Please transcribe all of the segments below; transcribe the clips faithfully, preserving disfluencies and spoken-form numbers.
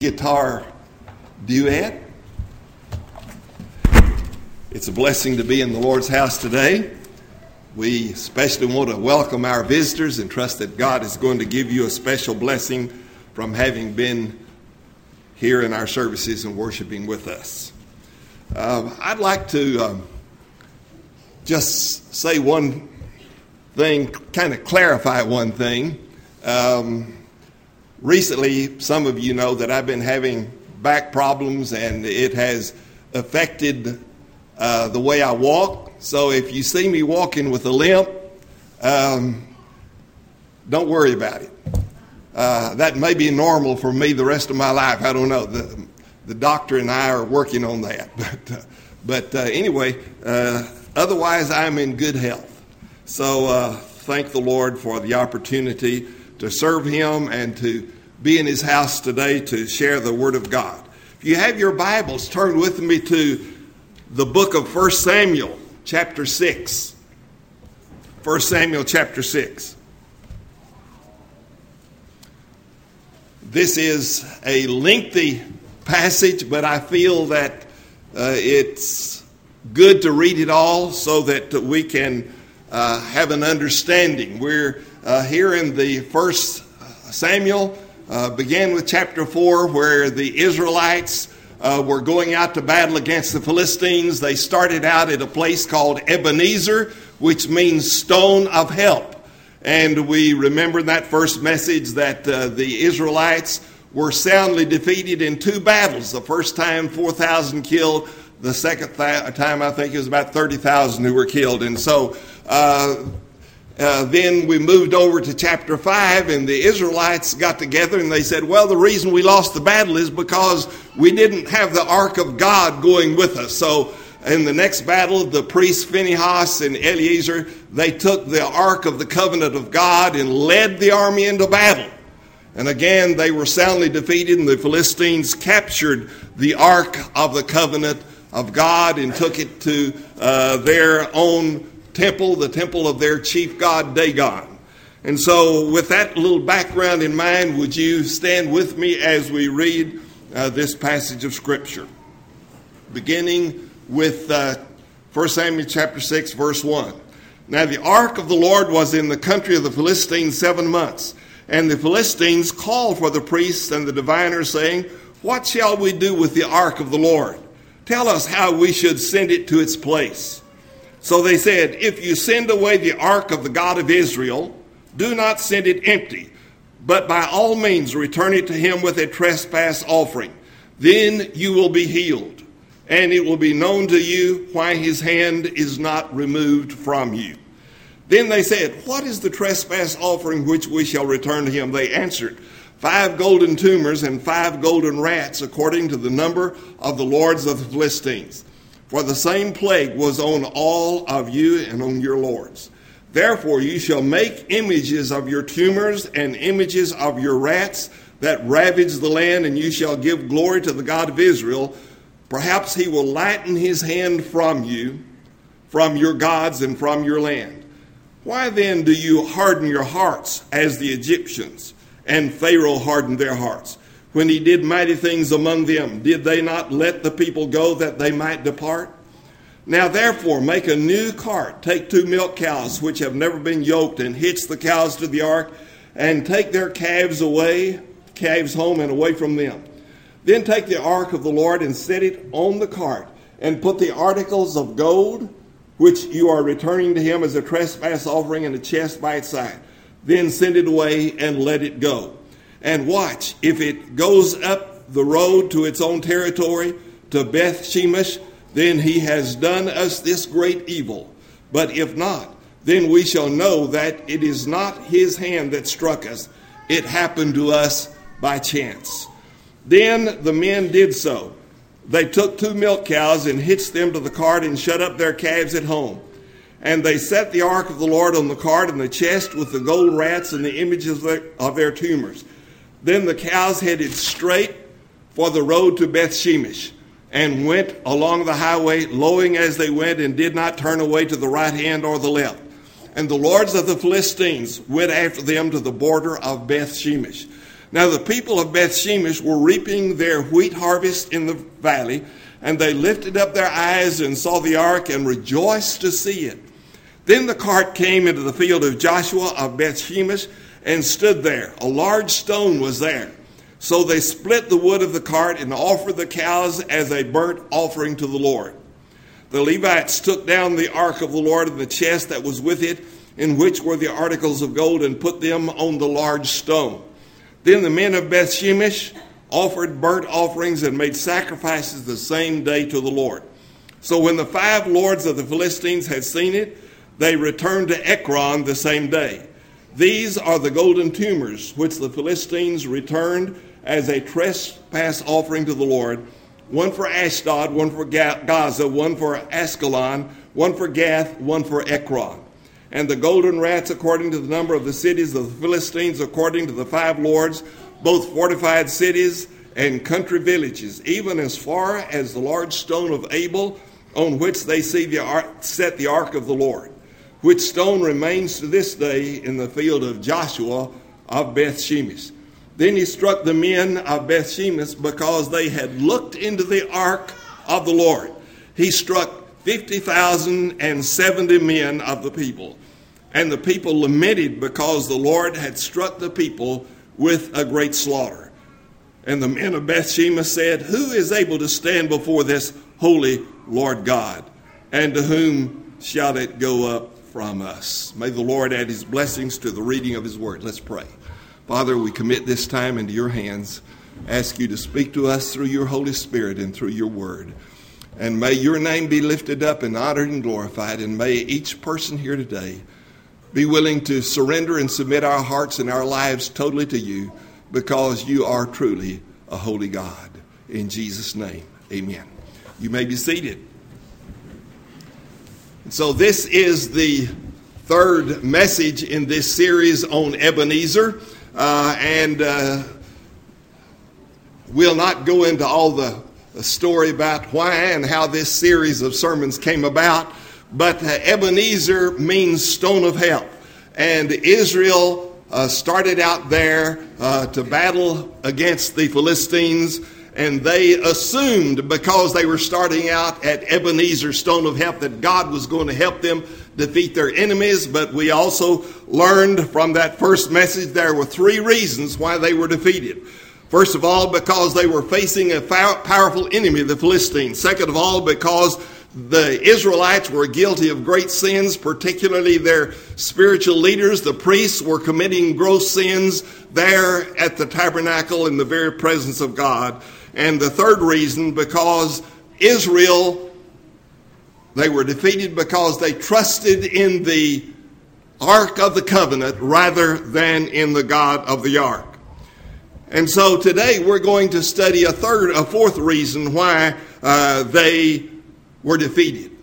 Guitar duet. It's a blessing to be in the Lord's house today. We especially want to welcome our visitors and trust that God is going to give you a special blessing from having been here in our services and worshiping with us. Uh, I'd like to um, just say one thing, kind of clarify one thing. Um, Recently, some of you know that I've been having back problems, and it has affected uh, the way I walk. So if you see me walking with a limp, um, don't worry about it. Uh, that may be normal for me the rest of my life. I don't know. The, the doctor and I are working on that. But, uh, but uh, anyway, uh, otherwise I'm in good health. So uh, thank the Lord for the opportunity to serve him and to be in his house today to share the word of God. If you have your Bibles, turn with me to the book of First Samuel, chapter six. First Samuel, chapter six. This is a lengthy passage, but I feel that uh, it's good to read it all so that we can uh, have an understanding. We're uh, here in the First Samuel, uh, began with chapter four, where the Israelites uh, were going out to battle against the Philistines. They started out at a place called Ebenezer, which means stone of help. And we remember in that first message that uh, the Israelites were soundly defeated in two battles. The first time, four thousand killed. The second th- time, I think it was about thirty thousand who were killed. And so uh, uh, then we moved over to chapter five, and the Israelites got together and they said, well, the reason we lost the battle is because we didn't have the ark of God going with us. So in the next battle, the priests Phinehas and Eleazar, they took the ark of the covenant of God and led the army into battle. And again, they were soundly defeated, and the Philistines captured the ark of the covenant of God and took it to uh, their own temple, the temple of their chief god Dagon. And so with that little background in mind, would you stand with me as we read uh, this passage of Scripture? Beginning with uh, First Samuel chapter six, verse one. Now the ark of the Lord was in the country of the Philistines seven months. And the Philistines called for the priests and the diviners, saying, what shall we do with the ark of the Lord? Tell us how we should send it to its place. So they said, if you send away the ark of the God of Israel, do not send it empty, but by all means return it to him with a trespass offering. Then you will be healed, and it will be known to you why his hand is not removed from you. Then they said, what is the trespass offering which we shall return to him? They answered, five golden tumors and five golden rats, according to the number of the lords of the Philistines. For the same plague was on all of you and on your lords. Therefore you shall make images of your tumors and images of your rats that ravage the land, and you shall give glory to the God of Israel. Perhaps he will lighten his hand from you, from your gods and from your land. Why then do you harden your hearts as the Egyptians? And Pharaoh hardened their hearts. When he did mighty things among them, did they not let the people go that they might depart? Now therefore make a new cart, take two milk cows which have never been yoked, and hitch the cows to the ark, and take their calves away, calves home and away from them. Then take the ark of the Lord and set it on the cart, and put the articles of gold, which you are returning to him as a trespass offering, in a chest by its side. Then send it away and let it go. And watch, if it goes up the road to its own territory, to Beth Shemesh, then he has done us this great evil. But if not, then we shall know that it is not his hand that struck us. It happened to us by chance. Then the men did so. They took two milk cows and hitched them to the cart and shut up their calves at home. And they set the ark of the Lord on the cart and the chest with the gold rats and the images of their, of their tumors. Then the cows headed straight for the road to Beth Shemesh and went along the highway, lowing as they went, and did not turn away to the right hand or the left. And the lords of the Philistines went after them to the border of Beth Shemesh. Now the people of Beth Shemesh were reaping their wheat harvest in the valley, and they lifted up their eyes and saw the ark and rejoiced to see it. Then the cart came into the field of Joshua of Beth Shemesh and stood there. A large stone was there. So they split the wood of the cart and offered the cows as a burnt offering to the Lord. The Levites took down the ark of the Lord and the chest that was with it, in which were the articles of gold, and put them on the large stone. Then the men of Beth Shemesh offered burnt offerings and made sacrifices the same day to the Lord. So when the five lords of the Philistines had seen it, they returned to Ekron the same day. These are the golden tumors which the Philistines returned as a trespass offering to the Lord, one for Ashdod, one for Gaza, one for Askelon, one for Gath, one for Ekron. And the golden rats according to the number of the cities of the Philistines, according to the five lords, both fortified cities and country villages, even as far as the large stone of Abel, on which they see the ark, set the ark of the Lord, which stone remains to this day in the field of Joshua of Beth Shemesh. Then he struck the men of Beth Shemesh because they had looked into the ark of the Lord. He struck fifty thousand and seventy men of the people. And the people lamented because the Lord had struck the people with a great slaughter. And the men of Beth Shemesh said, who is able to stand before this holy Lord God? And to whom shall it go up from us? May the Lord add his blessings to the reading of his word. Let's pray. Father, we commit this time into your hands. Ask you to speak to us through your Holy Spirit and through your word. And may your name be lifted up and honored and glorified. And may each person here today be willing to surrender and submit our hearts and our lives totally to you, because you are truly a holy God. In Jesus' name, amen. You may be seated. So this is the third message in this series on Ebenezer. Uh, and uh, we'll not go into all the, the story about why and how this series of sermons came about. But uh, Ebenezer means stone of help. And Israel uh, started out there uh, to battle against the Philistines. And they assumed, because they were starting out at Ebenezer, stone of help, that God was going to help them defeat their enemies. But we also learned from that first message there were three reasons why they were defeated. First of all, because they were facing a powerful enemy, the Philistines. Second of all, because the Israelites were guilty of great sins, particularly their spiritual leaders. The priests were committing gross sins there at the tabernacle in the very presence of God. And the third reason, because Israel, they were defeated because they trusted in the Ark of the Covenant rather than in the God of the Ark. And so today we're going to study a third, a fourth reason why uh, they were defeated.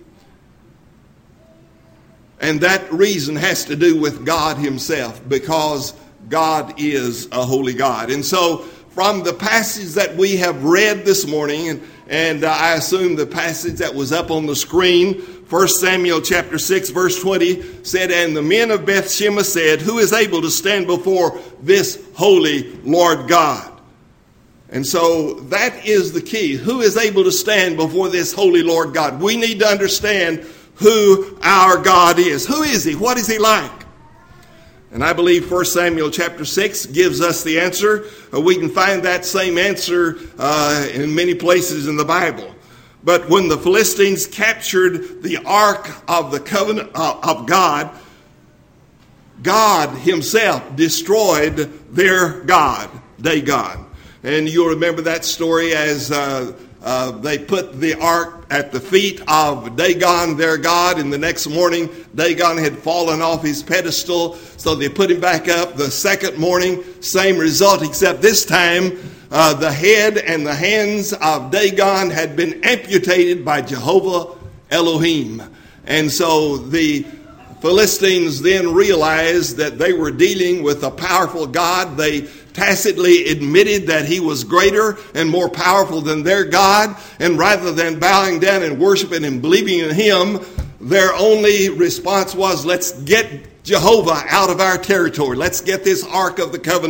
And that reason has to do with God himself, because God is a holy God. And so from the passage that we have read this morning, and, and uh, I assume the passage that was up on the screen, First Samuel chapter six verse twenty said, and the men of Beth Shemesh said, who is able to stand before this holy Lord God? And so that is the key. Who is able to stand before this holy Lord God? We need to understand who our God is. Who is he? What is he like? And I believe First Samuel chapter six gives us the answer. Uh, we can find that same answer uh, in many places in the Bible. But when the Philistines captured the Ark of the Covenant uh, of God, God himself destroyed their God, Dagon. And you'll remember that story as uh, uh, they put the ark at the feet of Dagon, their god, and the next morning Dagon had fallen off his pedestal, so they put him back up. The second morning, same result, except this time uh, the head and the hands of Dagon had been amputated by Jehovah Elohim. And so the Philistines then realized that they were dealing with a powerful God. They tacitly admitted that he was greater and more powerful than their God. And rather than bowing down and worshiping and believing in him, their only response was, let's get Jehovah out of our territory. Let's get this Ark of the Covenant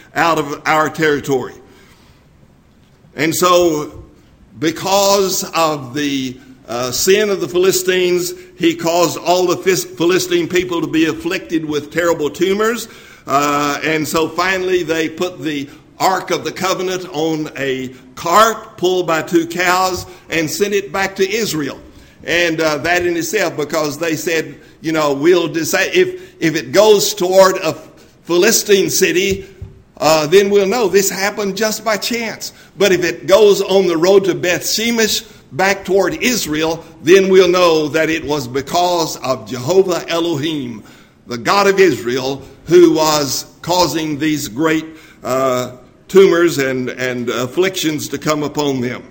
out of our territory. And so, because of the uh, sin of the Philistines, he caused all the Philistine people to be afflicted with terrible tumors. Uh, and so finally they put the Ark of the Covenant on a cart pulled by two cows and sent it back to Israel. And uh, that in itself, because they said, you know, we'll decide if, if it goes toward a Philistine city, uh, then we'll know this happened just by chance. But if it goes on the road to Beth Shemesh back toward Israel, then we'll know that it was because of Jehovah Elohim, the God of Israel, who was causing these great uh, tumors and, and afflictions to come upon them.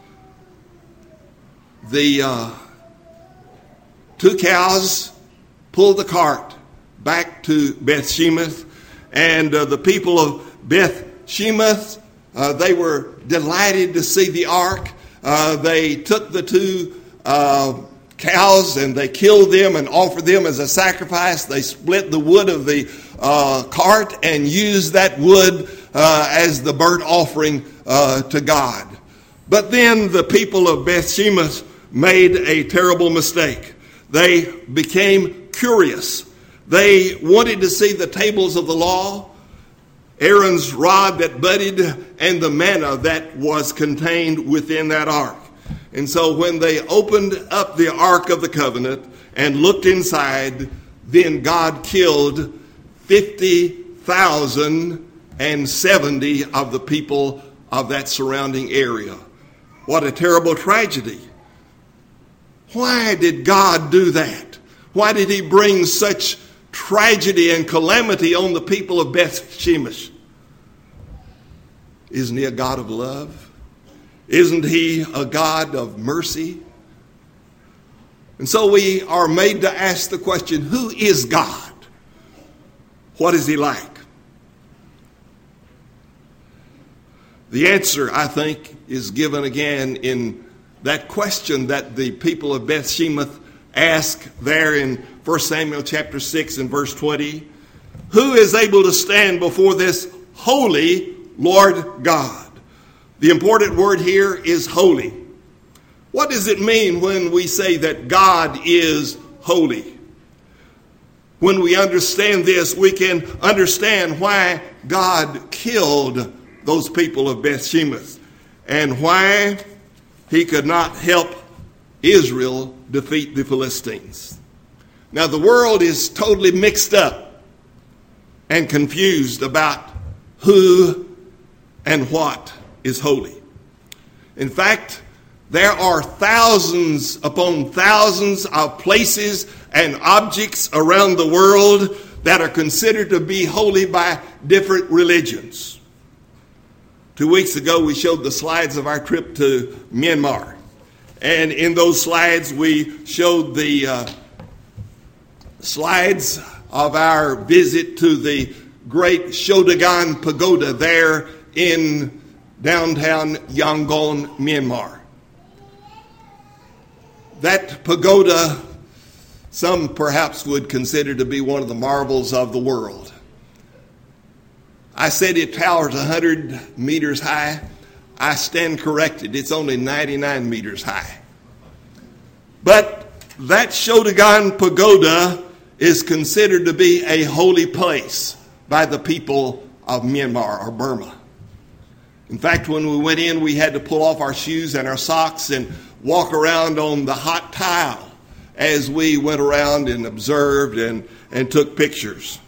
The uh, two cows pulled the cart back to Beth Shemesh, and uh, the people of Beth Shemesh, uh, they were delighted to see the ark. Uh, they took the two uh, cows and they killed them and offered them as a sacrifice. They split the wood of the uh, cart and used that wood uh, as the burnt offering uh, to God. But then the people of Beth Shemesh made a terrible mistake. They became curious. They wanted to see the tables of the law, Aaron's rod that budded, and the manna that was contained within that ark. And so when they opened up the Ark of the Covenant and looked inside, then God killed fifty thousand seventy of the people of that surrounding area. What a terrible tragedy. Why did God do that? Why did he bring such tragedy and calamity on the people of Beth Shemesh? Isn't he a God of love? Isn't he a God of mercy? And so we are made to ask the question, who is God? What is he like? The answer, I think, is given again in that question that the people of Beth Shemesh ask there in First Samuel chapter six and verse twenty. Who is able to stand before this holy Lord God? The important word here is holy. What does it mean when we say that God is holy? When we understand this, we can understand why God killed those people of Beth Shemesh and why he could not help Israel defeat the Philistines. Now, the world is totally mixed up and confused about who and what is holy. In fact, there are thousands upon thousands of places and objects around the world that are considered to be holy by different religions. Two weeks ago, we showed the slides of our trip to Myanmar. And in those slides, we showed the uh, slides of our visit to the great Shodagon Pagoda there in downtown Yangon, Myanmar. That pagoda, some perhaps would consider to be one of the marvels of the world. I said it towers one hundred meters high. I stand corrected. It's only ninety-nine meters high. But that Shodagon Pagoda is considered to be a holy place by the people of Myanmar or Burma. In fact, when we went in, we had to pull off our shoes and our socks and walk around on the hot tile as we went around and observed and, and took pictures.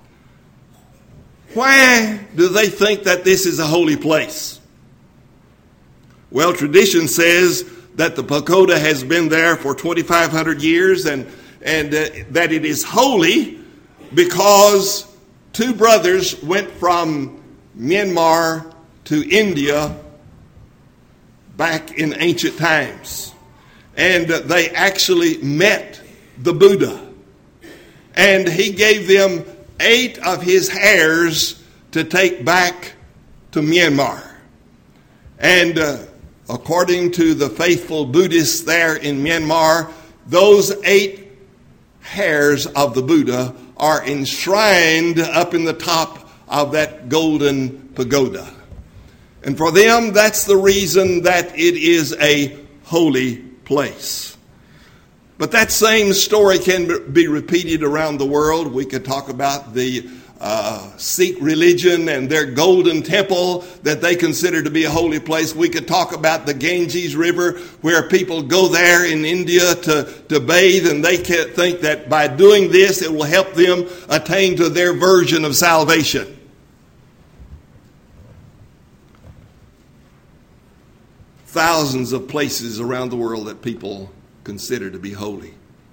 Why do they think that this is a holy place? Well, tradition says that the pagoda has been there for twenty-five hundred years and, and uh, that it is holy because two brothers went from Myanmar to India back in ancient times. And uh, they actually met the Buddha. And he gave them eight of his hairs to take back to Myanmar. And uh, according to the faithful Buddhists there in Myanmar, those eight hairs of the Buddha are enshrined up in the top of that golden pagoda. And for them, that's the reason that it is a holy place. But that same story can be repeated around the world. We could talk about the uh, Sikh religion and their golden temple that they consider to be a holy place. We could talk about the Ganges River, where people go there in India to, to bathe, and they can think that by doing this it will help them attain to their version of salvation. Thousands of places around the world that people consider to be holy.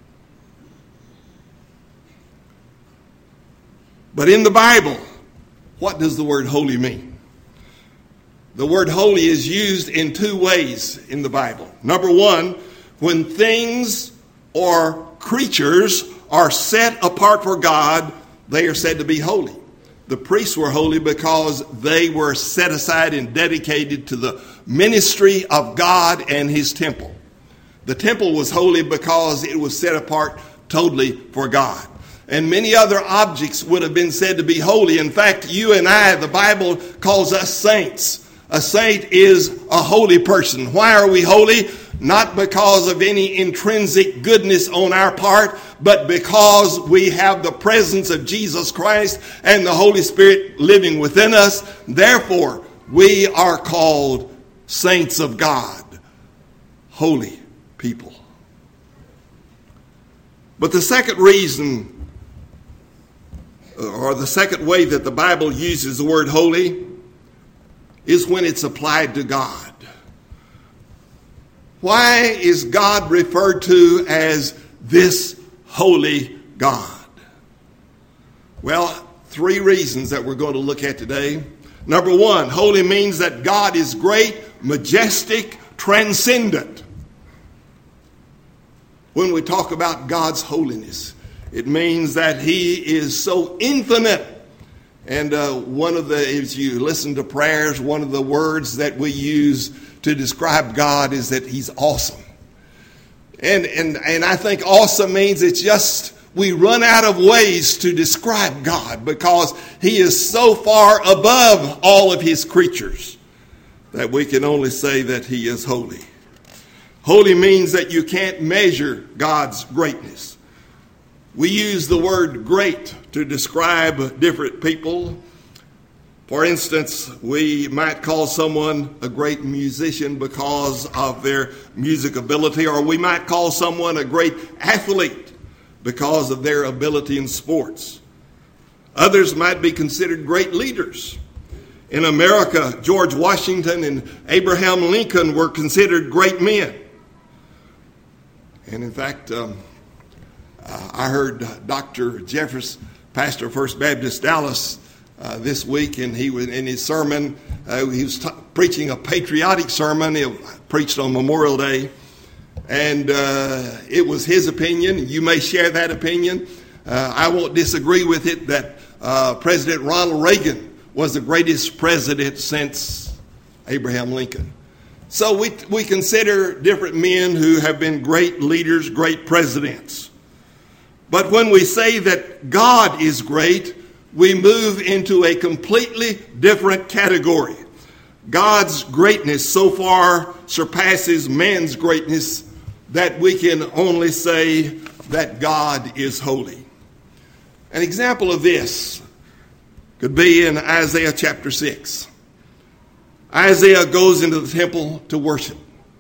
But in the Bible, what does the word holy mean? The word holy is used in two ways in the Bible. Number one, when things or creatures are set apart for God, they are said to be holy. The priests were holy because they were set aside and dedicated to the ministry of God and his temple. The temple was holy because it was set apart totally for God. And many other objects would have been said to be holy. In fact, you and I, the Bible calls us saints. A saint is a holy person. Why are we holy? Not because of any intrinsic goodness on our part, but because we have the presence of Jesus Christ and the Holy Spirit living within us. Therefore, we are called saints of God, holy people. But the second reason, or the second way that the Bible uses the word holy, is when it's applied to God. Why is God referred to as this holy God? Well, three reasons that we're going to look at today. Number one, holy means that God is great, majestic, transcendent. When we talk about God's holiness, it means that he is so infinite. And uh, one of the, if you listen to prayers, one of the words that we use to describe God is that he's awesome. And, and, and I think awesome means it's just, we run out of ways to describe God because he is so far above all of his creatures that we can only say that he is holy. Holy means that you can't measure God's greatness. We use the word great to describe different people. For instance, we might call someone a great musician because of their music ability, or we might call someone a great athlete because of their ability in sports. Others might be considered great leaders. In America, George Washington and Abraham Lincoln were considered great men. And in fact, um, uh, I heard Doctor Jeffers, pastor of First Baptist Dallas, uh, this week, and he was in his sermon, uh, he was t- preaching a patriotic sermon. He preached on Memorial Day, and uh, it was his opinion. You may share that opinion. Uh, I won't disagree with it that uh, President Ronald Reagan was the greatest president since Abraham Lincoln. So we we consider different men who have been great leaders, great presidents. But when we say that God is great, we move into a completely different category. God's greatness so far surpasses man's greatness that we can only say that God is holy. An example of this could be in Isaiah chapter six. Isaiah goes into the temple to worship.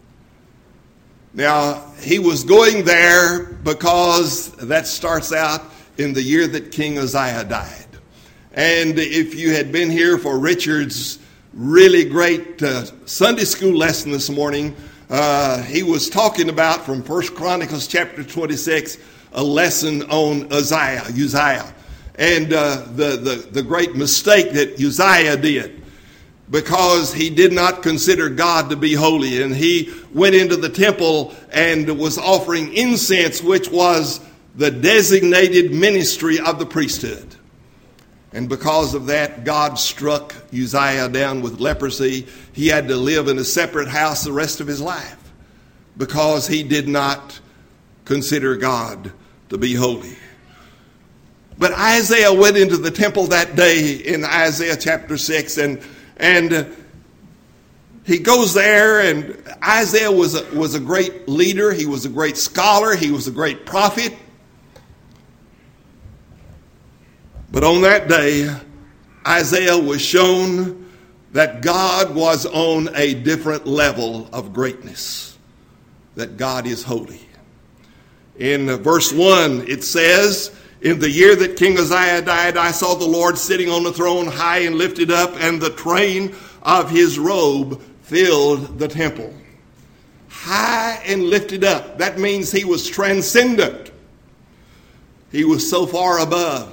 Now, he was going there because that starts out in the year that King Uzziah died. And if you had been here for Richard's really great uh, Sunday school lesson this morning, uh, he was talking about from First Chronicles chapter twenty-six, a lesson on Uzziah, Uzziah, and uh, the, the, the great mistake that Uzziah did, because he did not consider God to be holy. And he went into the temple and was offering incense, which was the designated ministry of the priesthood. And because of that, God struck Uzziah down with leprosy. He had to live in a separate house the rest of his life because he did not consider God to be holy. But Isaiah went into the temple that day in Isaiah chapter six, and and he goes there, and Isaiah was a, was a great leader. He was a great scholar. He was a great prophet. But on that day, Isaiah was shown that God was on a different level of greatness, that God is holy. In verse one, it says, "In the year that King Uzziah died, I saw the Lord sitting on the throne, high and lifted up, and the train of his robe filled the temple." High and lifted up. That means he was transcendent. He was so far above.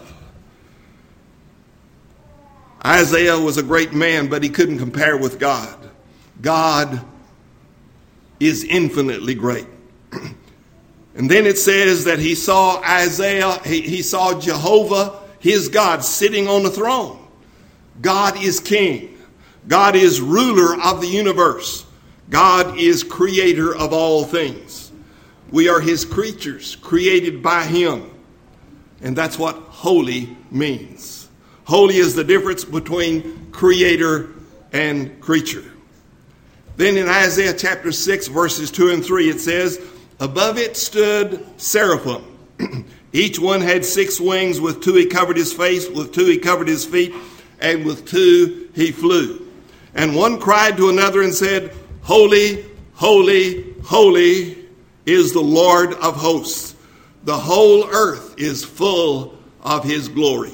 Isaiah was a great man, but he couldn't compare with God. God is infinitely great. And then it says that he saw Isaiah, he, he saw Jehovah, his God, sitting on the throne. God is king. God is ruler of the universe. God is creator of all things. We are his creatures, created by him. And that's what holy means. Holy is the difference between creator and creature. Then in Isaiah chapter six, verses two and three, it says, "Above it stood seraphim. Each one had six wings. With two he covered his face, with two he covered his feet, and with two he flew. And one cried to another and said, Holy, holy, holy is the Lord of hosts. The whole earth is full of his glory."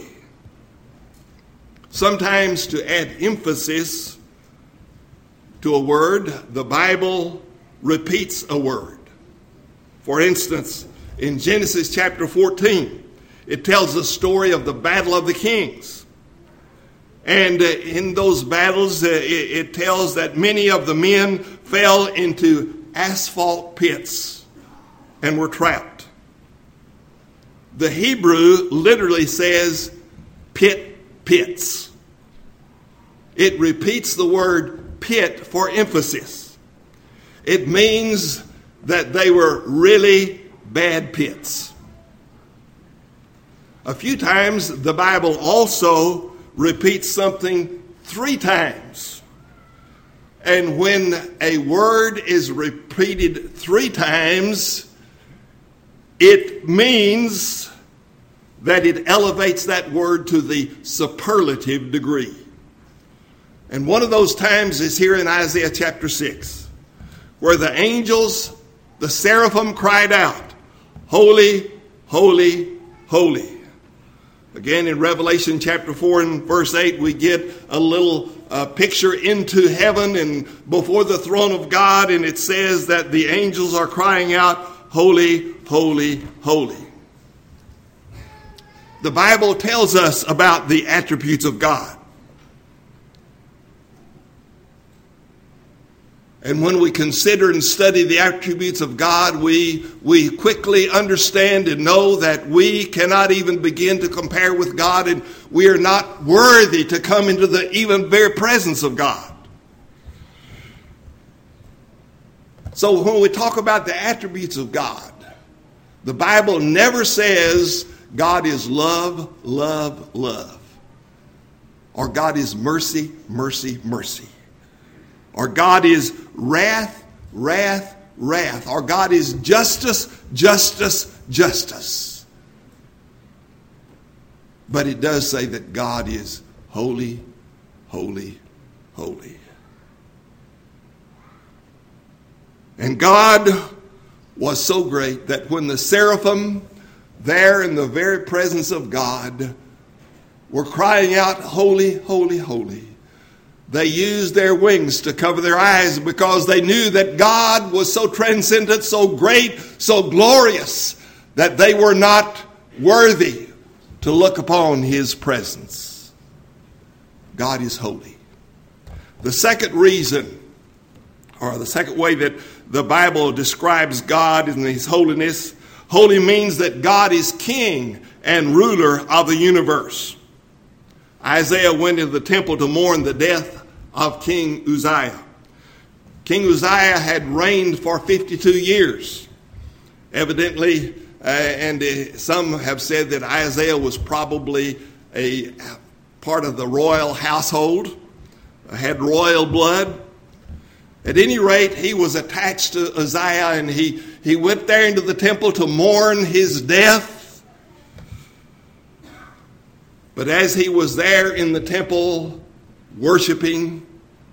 Sometimes to add emphasis to a word, the Bible repeats a word. For instance, in Genesis chapter fourteen, it tells the story of the battle of the kings. And uh, in those battles, uh, it, it tells that many of the men fell into asphalt pits and were trapped. The Hebrew literally says pit pits. It repeats the word pit for emphasis. It means that they were really bad pits. A few times the Bible also repeats something three times. And when a word is repeated three times, it means that it elevates that word to the superlative degree. And one of those times is here in Isaiah chapter six, where the angels, the seraphim, cried out, "Holy, holy, holy." Again, in Revelation chapter four and verse eight, we get a little uh, picture into heaven and before the throne of God, and it says that the angels are crying out, "Holy, holy, holy." The Bible tells us about the attributes of God. And when we consider and study the attributes of God, we, we quickly understand and know that we cannot even begin to compare with God, and we are not worthy to come into the even very presence of God. So when we talk about the attributes of God, the Bible never says God is love, love, love. Or God is mercy, mercy, mercy. Or God is wrath, wrath, wrath. Or God is justice, justice, justice. But it does say that God is holy, holy, holy. And God was so great that when the seraphim there in the very presence of God were crying out, "Holy, holy, holy," they used their wings to cover their eyes because they knew that God was so transcendent, so great, so glorious that they were not worthy to look upon his presence. God is holy. The second reason, or the second way that the Bible describes God in his holiness, holy means that God is king and ruler of the universe. Isaiah went into the temple to mourn the death of King Uzziah. King Uzziah had reigned for fifty-two years. Evidently, uh, and uh, some have said that Isaiah was probably a part of the royal household, uh, had royal blood. At any rate, he was attached to Uzziah, and he, he went there into the temple to mourn his death. But as he was there in the temple worshiping,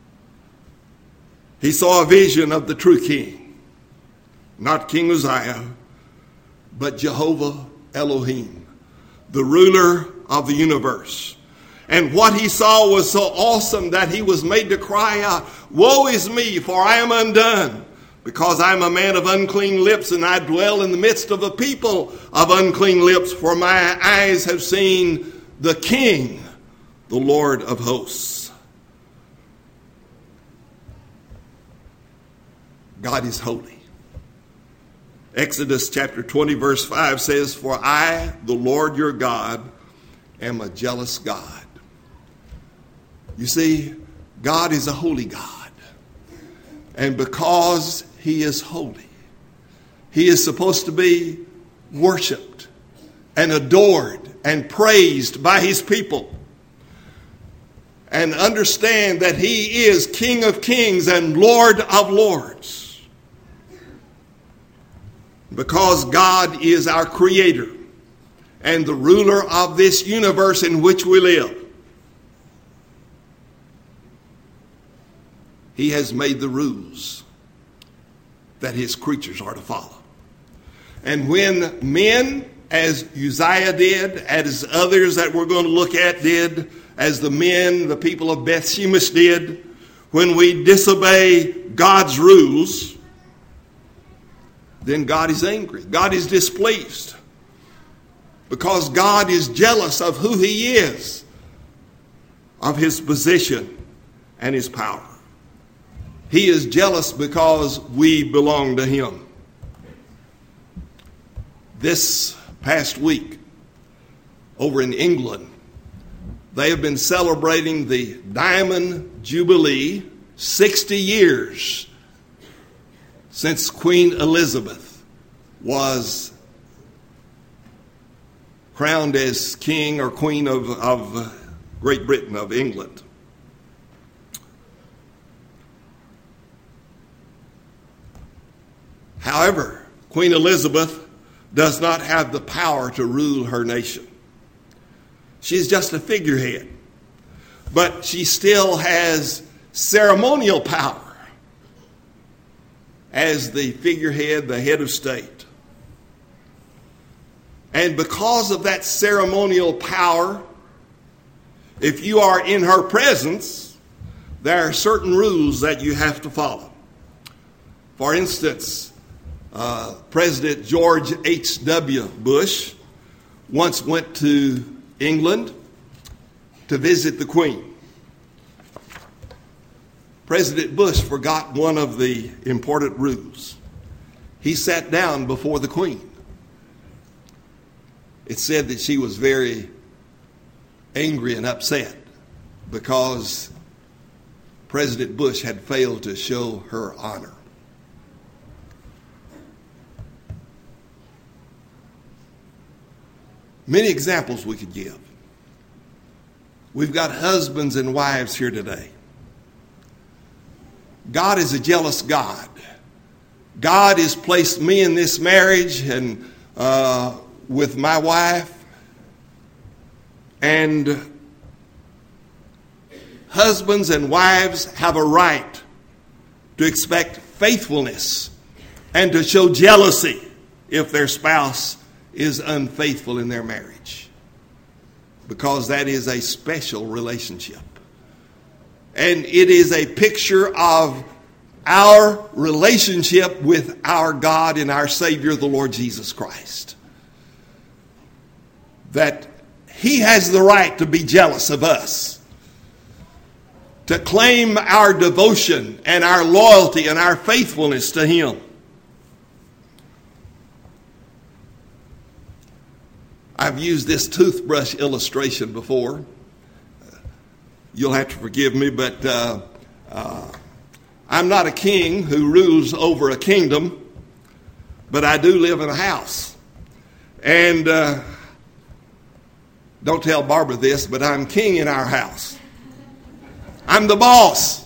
he saw a vision of the true king. Not King Uzziah, but Jehovah Elohim, the ruler of the universe. And what he saw was so awesome that he was made to cry out, "Woe is me, for I am undone, because I am a man of unclean lips, and I dwell in the midst of a people of unclean lips, for my eyes have seen the King, the Lord of hosts." God is holy. Exodus chapter twenty verse five says, "For I, the Lord your God, am a jealous God." You see, God is a holy God. And because he is holy, he is supposed to be worshiped and adored and praised by his people. And understand that he is King of kings and Lord of lords. Because God is our creator and the ruler of this universe in which we live, he has made the rules that his creatures are to follow. And when men, as Uzziah did, as others that we're going to look at did, as the men, the people of Beth Shemesh did, when we disobey God's rules, then God is angry. God is displeased. Because God is jealous of who he is, of his position and his power. He is jealous because we belong to him. This past week, over in England, they have been celebrating the Diamond Jubilee, sixty years since Queen Elizabeth was crowned as king or queen of, of Great Britain, of England. However, Queen Elizabeth does not have the power to rule her nation. She's just a figurehead. But she still has ceremonial power as the figurehead, the head of state. And because of that ceremonial power, if you are in her presence, there are certain rules that you have to follow. For instance, uh, President George H W Bush once went to England to visit the Queen. President Bush forgot one of the important rules. He sat down before the Queen. It said that she was very angry and upset because President Bush had failed to show her honor. Many examples we could give. We've got husbands and wives here today. God is a jealous God. God has placed me in this marriage and uh, with my wife. And husbands and wives have a right to expect faithfulness and to show jealousy if their spouse is unfaithful in their marriage, because that is a special relationship. And it is a picture of our relationship with our God and our Savior, the Lord Jesus Christ. That he has the right to be jealous of us, to claim our devotion and our loyalty and our faithfulness to him. I've used this toothbrush illustration before. You'll have to forgive me, but uh, uh, I'm not a king who rules over a kingdom, but I do live in a house. And uh, don't tell Barbara this, but I'm king in our house. I'm the boss.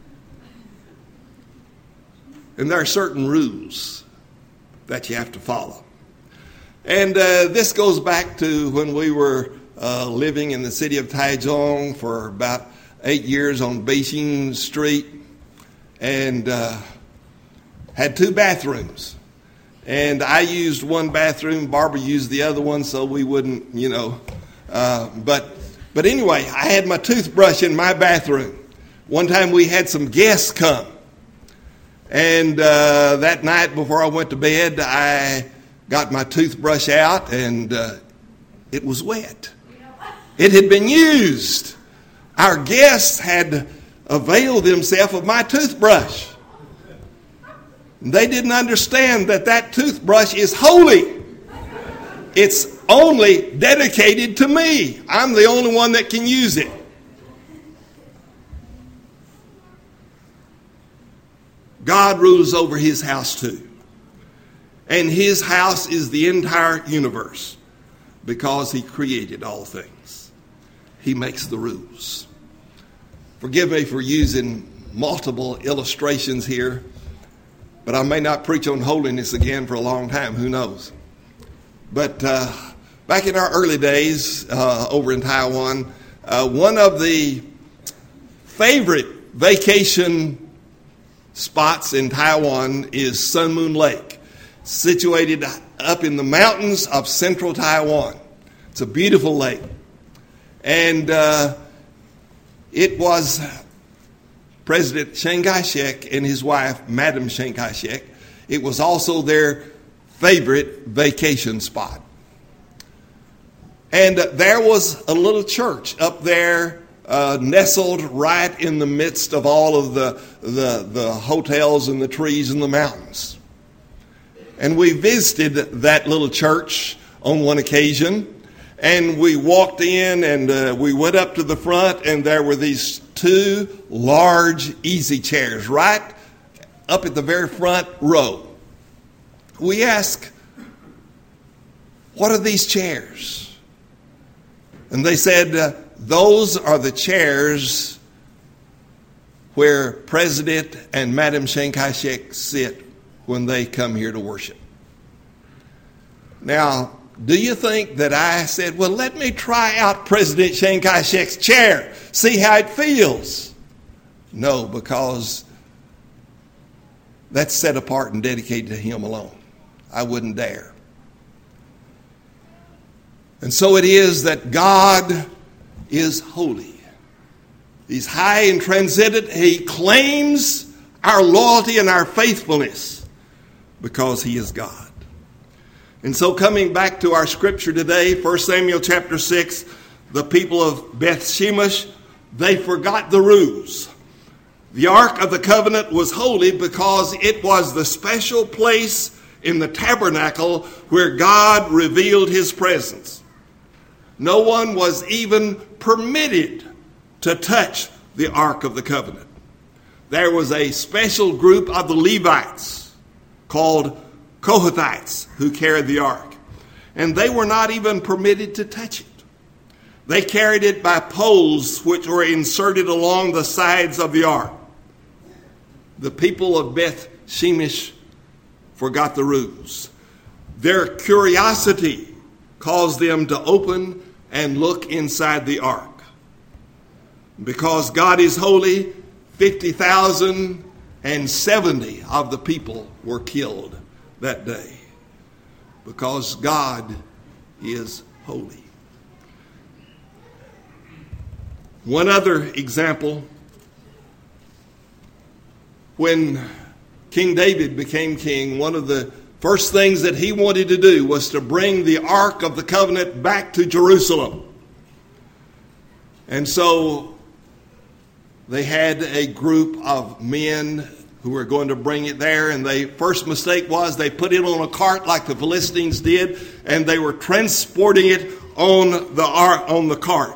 And there are certain rules that you have to follow. And uh, this goes back to when we were uh, living in the city of Taichung for about eight years on Beijing Street, and uh, had two bathrooms. And I used one bathroom, Barbara used the other one, so we wouldn't, you know. Uh, but but anyway, I had my toothbrush in my bathroom. One time we had some guests come. And uh, that night before I went to bed, I got my toothbrush out, and uh, it was wet. It had been used. Our guests had availed themselves of my toothbrush. They didn't understand that that toothbrush is holy. It's only dedicated to me. I'm the only one that can use it. God rules over his house too. And his house is the entire universe because he created all things. He makes the rules. Forgive me for using multiple illustrations here, but I may not preach on holiness again for a long time. Who knows? But uh, back in our early days uh, over in Taiwan, uh, one of the favorite vacation spots in Taiwan is Sun Moon Lake, situated up in the mountains of central Taiwan. It's a beautiful lake. And uh, it was President Chiang Kai-shek and his wife, Madam Chiang Kai-shek. It was also their favorite vacation spot. And uh, there was a little church up there uh, nestled right in the midst of all of the, the, the hotels and the trees and the mountains. And we visited that little church on one occasion. And we walked in and uh, we went up to the front, and there were these two large easy chairs right up at the very front row. We asked, what are these chairs? And they said, uh, those are the chairs where President and Madam Chiang Kai-shek sit when they come here to worship. Now, do you think that I said, well, let me try out President Chiang Kai-shek's chair, see how it feels? No, because that's set apart and dedicated to him alone. I wouldn't dare. And so it is that God is holy. He's high and transcendent. He claims our loyalty and our faithfulness because he is God. And so coming back to our scripture today, First Samuel chapter six, the people of Beth Shemesh, they forgot the rules. The Ark of the Covenant was holy because it was the special place in the tabernacle where God revealed his presence. No one was even permitted to touch the Ark of the Covenant. There was a special group of the Levites called Kohathites who carried the ark. And they were not even permitted to touch it. They carried it by poles which were inserted along the sides of the ark. The people of Beth Shemesh forgot the rules. Their curiosity caused them to open and look inside the ark. Because God is holy, fifty thousand seventy of the people were killed that day, because God is holy. One other example, when King David became king, one of the first things that he wanted to do was to bring the Ark of the Covenant back to Jerusalem. And so they had a group of men who were going to bring it there, and the first mistake was they put it on a cart like the Philistines did, and they were transporting it on the on the cart.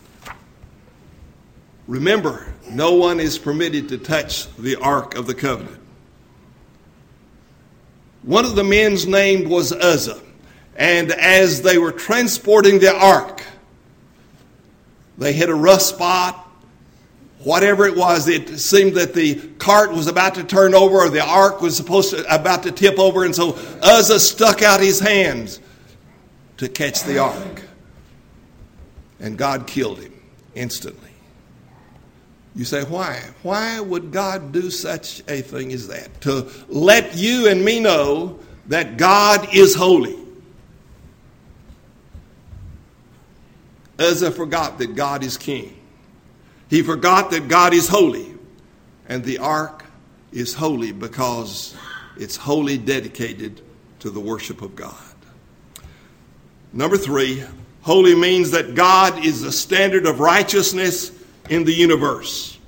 Remember, no one is permitted to touch the Ark of the Covenant. One of the men's name was Uzzah, And as they were transporting the ark, they hit a rough spot. Whatever it was, it seemed that the cart was about to turn over, or the ark was supposed to about to tip over, and so Uzzah stuck out his hands to catch the ark. And God killed him instantly. You say, why? Why would God do such a thing as that? To let you and me know that God is holy. Uzzah forgot that God is king. He forgot that God is holy. And the ark is holy because it's wholly dedicated to the worship of God. Number three, holy means that God is the standard of righteousness in the universe.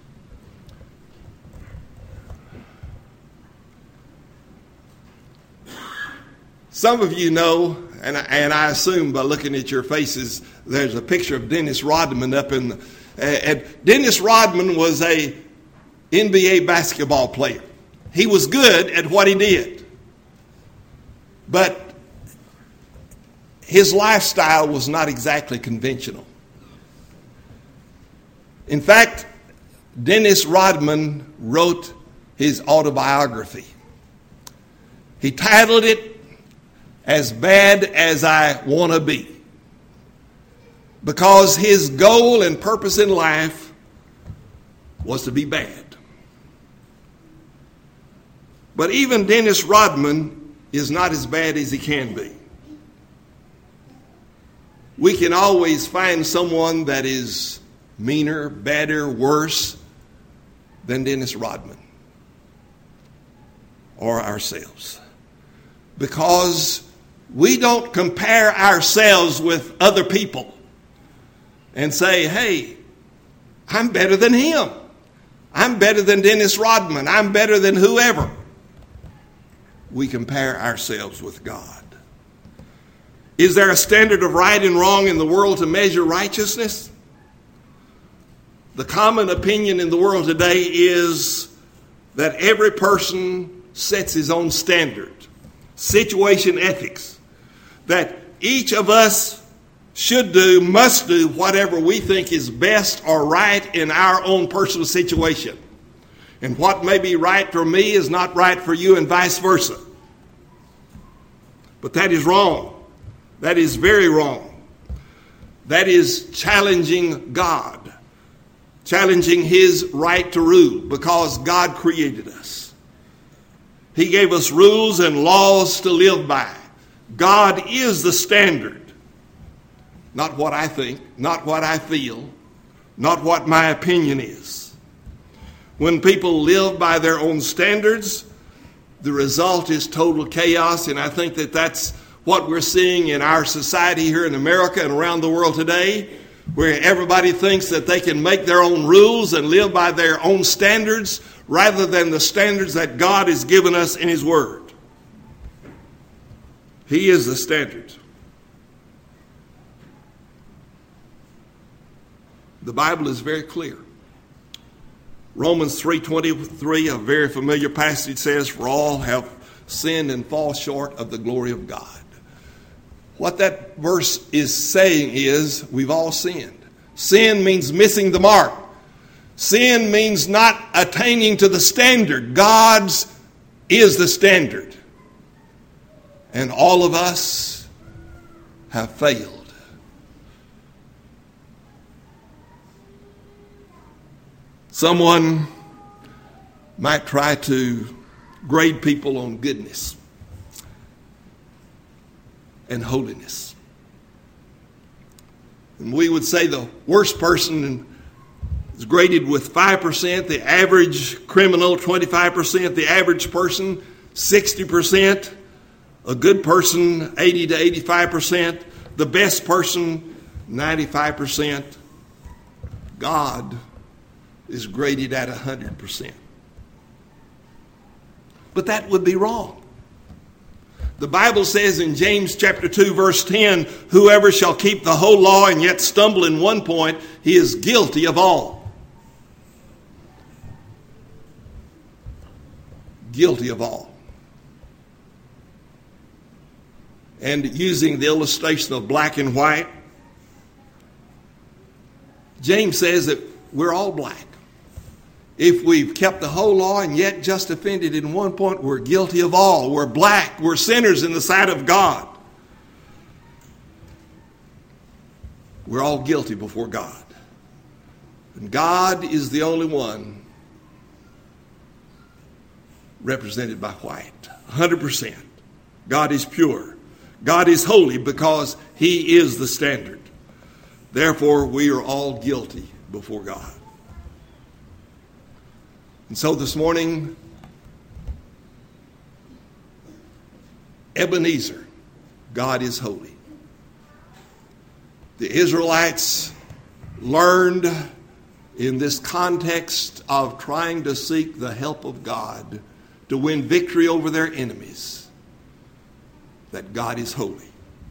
Some of you know, and I, and I assume by looking at your faces, there's a picture of Dennis Rodman up in the... Uh, and Dennis Rodman was a N B A basketball player. He was good at what he did. But his lifestyle was not exactly conventional. In fact, Dennis Rodman wrote his autobiography. He titled it, As Bad as I Want to Be, because his goal and purpose in life was to be bad. But even Dennis Rodman is not as bad as he can be. We can always find someone that is meaner, badder, worse than Dennis Rodman or ourselves. Because we don't compare ourselves with other people and say, hey, I'm better than him. I'm better than Dennis Rodman. I'm better than whoever. We compare ourselves with God. Is there a standard of right and wrong in the world to measure righteousness? The common opinion in the world today is that every person sets his own standard. Situation ethics. That each of us should do, must do whatever we think is best or right in our own personal situation. And what may be right for me is not right for you, and vice versa. But that is wrong. That is very wrong. That is challenging God. Challenging his right to rule, because God created us. He gave us rules and laws to live by. God is the standard. Not what I think, not what I feel, not what my opinion is. When people live by their own standards, the result is total chaos, and I think that that's what we're seeing in our society here in America and around the world today, where everybody thinks that they can make their own rules and live by their own standards rather than the standards that God has given us in his word. He is the standard. The Bible is very clear. Romans three twenty-three, a very familiar passage, says, for all have sinned and fall short of the glory of God. What that verse is saying is we've all sinned. Sin means missing the mark. Sin means not attaining to the standard. God's is the standard. And all of us have failed. Someone might try to grade people on goodness and holiness. And we would say the worst person is graded with five percent, the average criminal twenty-five percent, the average person sixty percent, a good person eighty to eighty-five percent, the best person ninety-five percent. God is graded at one hundred percent. But that would be wrong. The Bible says in James chapter two, verse ten, whoever shall keep the whole law and yet stumble in one point, he is guilty of all. Guilty of all. and using the illustration of black and white, James says that we're all black. If we've kept the whole law and yet just offended in one point, we're guilty of all. We're black. We're sinners in the sight of God. We're all guilty before God. And God is the only one represented by white. one hundred percent. God is pure. God is holy because He is the standard. Therefore, we are all guilty before God. And so this morning, Ebenezer, God is holy. The Israelites learned in this context of trying to seek the help of God to win victory over their enemies that God is holy.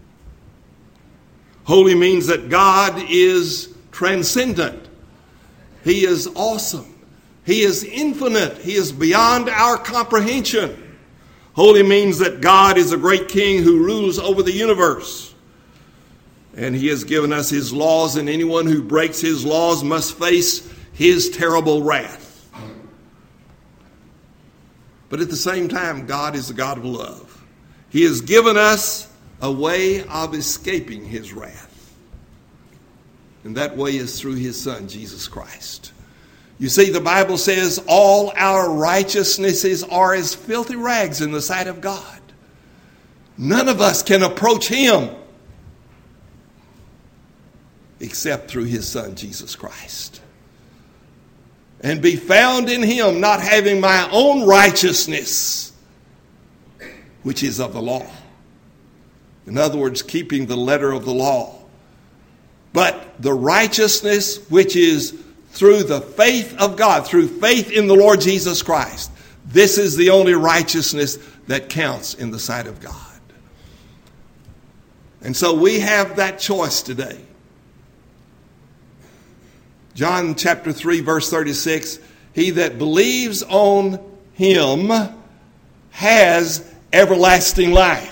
Holy means that God is transcendent. He is awesome. He is infinite. He is beyond our comprehension. Holy means that God is a great king who rules over the universe. And He has given us His laws, and anyone who breaks His laws must face His terrible wrath. But at the same time, God is a God of love. He has given us a way of escaping His wrath. And that way is through His Son, Jesus Christ. You see, the Bible says all our righteousnesses are as filthy rags in the sight of God. None of us can approach Him except through His Son, Jesus Christ. And be found in Him, not having my own righteousness, which is of the law. In other words, keeping the letter of the law. But the righteousness which is through the faith of God, through faith in the Lord Jesus Christ. This is the only righteousness that counts in the sight of God. And so we have that choice today. John chapter three, verse thirty-six, he that believes on Him has everlasting life.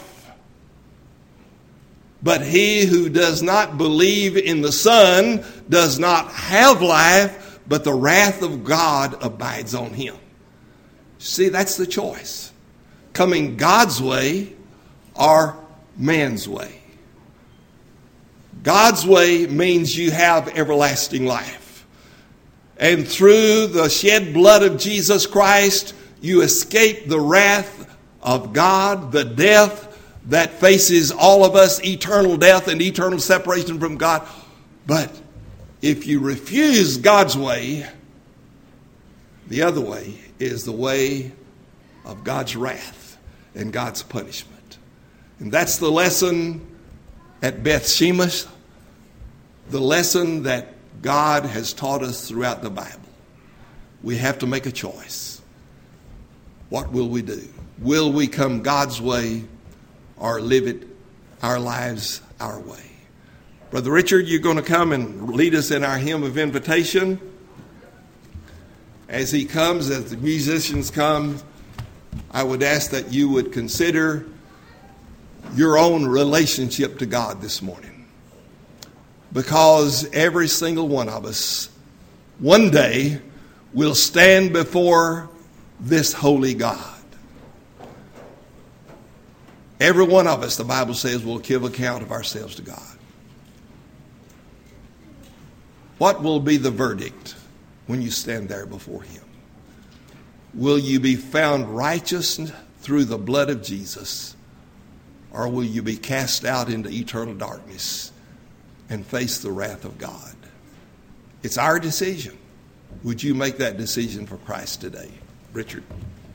But he who does not believe in the Son does not have life, but the wrath of God abides on him. See, that's the choice. Coming God's way or man's way. God's way means you have everlasting life. And through the shed blood of Jesus Christ, you escape the wrath of God, the death that faces all of us, eternal death and eternal separation from God. But if you refuse God's way, the other way is the way of God's wrath and God's punishment. And that's the lesson at Beth Shemesh, the lesson that God has taught us throughout the Bible. We have to make a choice. What will we do? Will we come God's way or live it, our lives, our way? Brother Richard, you're going to come and lead us in our hymn of invitation. As he comes, as the musicians come, I would ask that you would consider your own relationship to God this morning. Because every single one of us, one day, will stand before this holy God. Every one of us, the Bible says, will give account of ourselves to God. What will be the verdict when you stand there before Him? Will you be found righteous through the blood of Jesus, or will you be cast out into eternal darkness and face the wrath of God? It's our decision. Would you make that decision for Christ today? Richard.